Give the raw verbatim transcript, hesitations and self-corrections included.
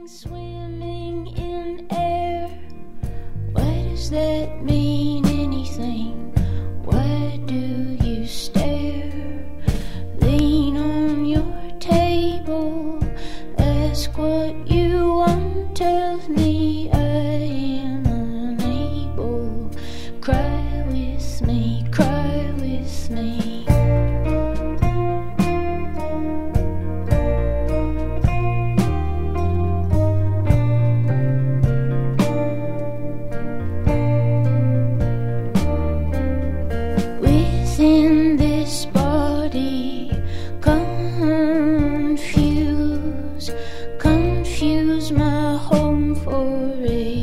Swimming in air, what does that mean? Anything? Why do you stare? Lean on your table, ask what you want, tell me I am unable. Cry with me, cry with me. In this body, confuse, confuse my home for a